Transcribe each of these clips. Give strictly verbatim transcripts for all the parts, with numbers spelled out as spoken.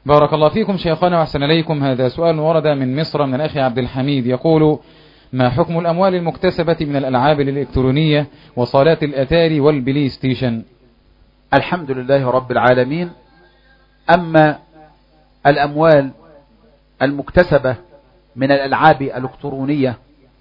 بارك الله فيكم شيخنا وأحسن إليكم. هذا سؤال ورد من مصر من الأخ عبد الحميد، يقول: ما حكم الأموال المكتسبة من الألعاب الإلكترونية وصالات الأتاري والبلاي ستيشن؟ الحمد لله رب العالمين. أما الأموال المكتسبة من الألعاب الإلكترونية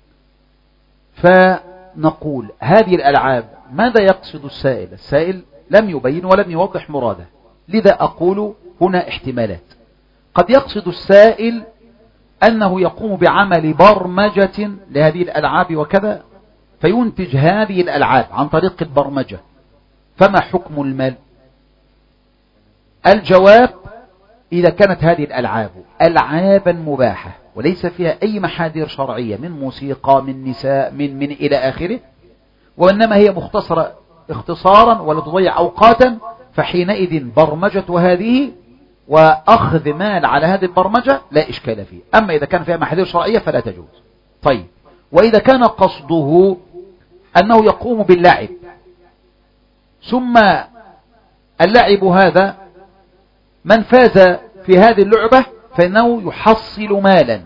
فنقول هذه الألعاب ماذا يقصد السائل؟ السائل لم يبين ولم يوضح مراده، لذا أقول هنا احتمالات. قد يقصد السائل أنه يقوم بعمل برمجة لهذه الألعاب وكذا، فينتج هذه الألعاب عن طريق البرمجة، فما حكم المال؟ الجواب: إذا كانت هذه الألعاب ألعابا مباحة وليس فيها أي محاذير شرعية من موسيقى من نساء من من إلى آخره، وإنما هي مختصرة اختصارا ولا تضيع أوقاتا، فحينئذ برمجة هذه وأخذ مال على هذه البرمجة لا إشكال فيه. أما إذا كان فيها محاذير شرعية فلا تجوز. طيب، وإذا كان قصده أنه يقوم باللعب، ثم اللعب هذا من فاز في هذه اللعبة فإنه يحصل مالا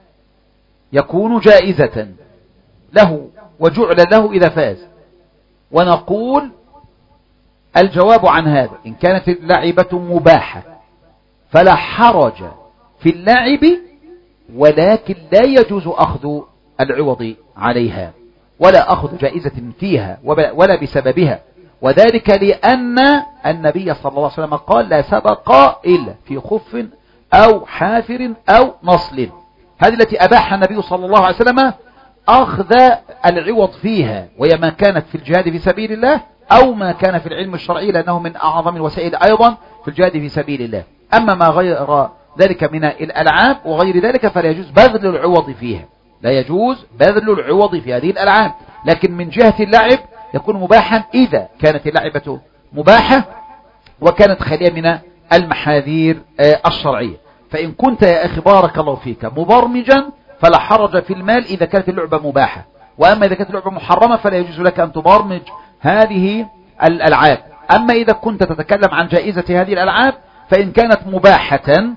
يكون جائزة له وجعل له إذا فاز، ونقول الجواب عن هذا: إن كانت اللعبة مباحة فلا حرج في اللعب، ولكن لا يجوز أخذ العوض عليها ولا أخذ جائزة فيها ولا بسببها، وذلك لأن النبي صلى الله عليه وسلم قال: لا سبق إلا في خف أو حافر أو نصل. هذه التي أباح النبي صلى الله عليه وسلم أخذ العوض فيها، وهي ما كانت في الجهاد في سبيل الله أو ما كان في العلم الشرعي، لأنه من أعظم الوسائل أيضا في الجهاد في سبيل الله. أما ما غير ذلك من الألعاب وغير ذلك فلا يجوز بذل العوض فيها، لا يجوز بذل العوض في هذه الألعاب. لكن من جهة اللعب يكون مباحا إذا كانت اللعبة مباحة وكانت خالية من المحاذير الشرعية. فإن كنت يا أخي بارك الله فيك مبرمجا فلا حرج في المال إذا كانت اللعبة مباحة، وأما إذا كانت اللعبة محرمة فلا يجوز لك أن تبرمج هذه الألعاب. أما إذا كنت تتكلم عن جائزة هذه الألعاب فإن كانت مباحة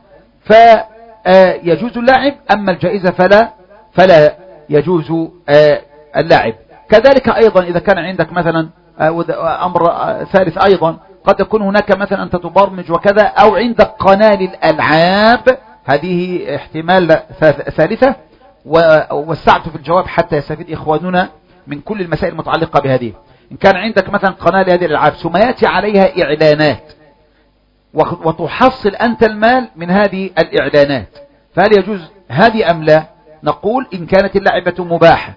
فيجوز اللعب، أما الجائزة فلا فلا يجوز اللعب. كذلك أيضا إذا كان عندك مثلا أمر ثالث أيضا، قد يكون هناك مثلا أنت تبرمج وكذا، أو عندك قناة للألعاب، هذه احتمال ثالثة، ووسعت في الجواب حتى يستفيد إخواننا من كل المسائل المتعلقة بهذه. إن كان عندك مثلا قناة لهذه الألعاب ثم يأتي عليها إعلانات وتحصل أنت المال من هذه الإعلانات، فهل يجوز هذه أم لا؟ نقول إن كانت اللعبة مباحة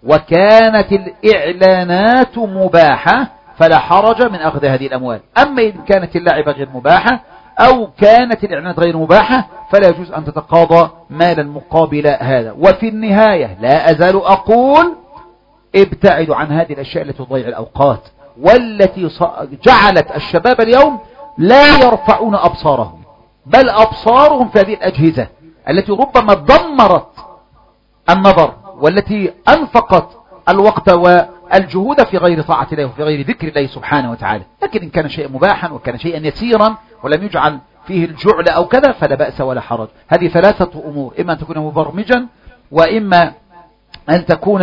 وكانت الإعلانات مباحة فلا حرج من أخذ هذه الأموال. أما إن كانت اللعبة غير مباحة أو كانت الإعلانات غير مباحة فلا يجوز أن تتقاضى مالا مقابل هذا. وفي النهاية لا أزال أقول: ابتعدوا عن هذه الأشياء التي تضيع الأوقات والتي جعلت الشباب اليوم لا يرفعون أبصارهم، بل أبصارهم في هذه الأجهزة التي ربما دمرت النظر، والتي أنفقت الوقت والجهود في غير طاعة الله وفي غير ذكر الله سبحانه وتعالى. لكن إن كان شيئا مباحا وكان شيئا يسيرا ولم يجعل فيه الجعل أو كذا فلا بأس ولا حرج. هذه ثلاثة أمور: إما أن تكون مبرمجا، وإما أن تكون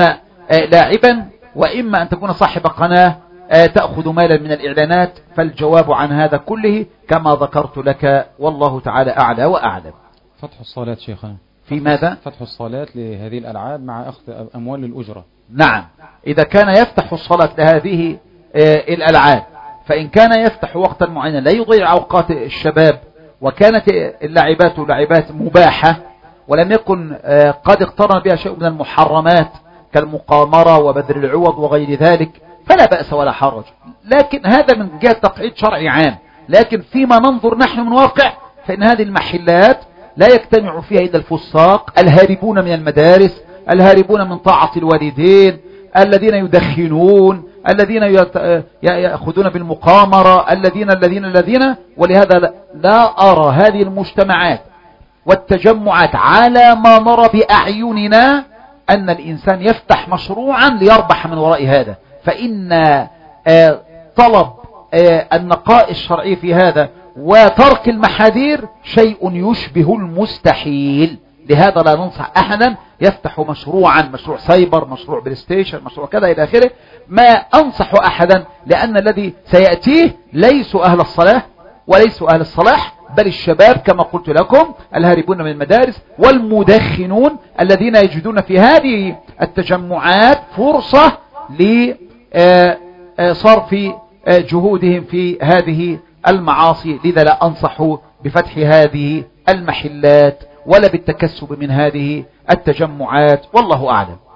لاعبا، وإما أن تكون صاحب قناة تأخذ مالا من الإعلانات. فالجواب عن هذا كله كما ذكرت لك، والله تعالى أعلى وأعلم. فتح الصالات شيخنا في ماذا؟ فتح الصالات لهذه الألعاب مع أخذ أموال الأجرة. نعم، إذا كان يفتح الصلاة لهذه الألعاب، فإن كان يفتح وقتا معينا لا يضيع أوقات الشباب، وكانت اللعبات لعبات مباحة ولم يكن قد اقترن بها شيء من المحرمات كالمقامرة وبذل العوض وغير ذلك، فلا بأس ولا حرج. لكن هذا من جهة تقعيد شرعي عام. لكن فيما ننظر نحن من واقع فإن هذه المحلات لا يجتمع فيها إلا الفساق الهاربون من المدارس، الهاربون من طاعة الوالدين، الذين يدخنون، الذين يأخذون بالمقامرة، الذين الذين الذين ولهذا لا أرى هذه المجتمعات والتجمعات على ما نرى بأعيننا أن الإنسان يفتح مشروعا ليربح من وراء هذا. فإن طلب النقاء الشرعي في هذا وترك المحاذير شيء يشبه المستحيل. لهذا لا ننصح أحدا يفتح مشروعا، مشروع سايبر، مشروع بلاي ستيشن، مشروع كذا إلى آخره. ما أنصح أحدا، لأن الذي سيأتيه ليسوا أهل الصلاح وليسوا أهل الصلاح، بل الشباب كما قلت لكم الهاربون من المدارس والمدخنون الذين يجدون في هذه التجمعات فرصة لصرف جهودهم في هذه المعاصي. لذا لا أنصح بفتح هذه المحلات ولا بالتكسب من هذه التجمعات، والله أعلم.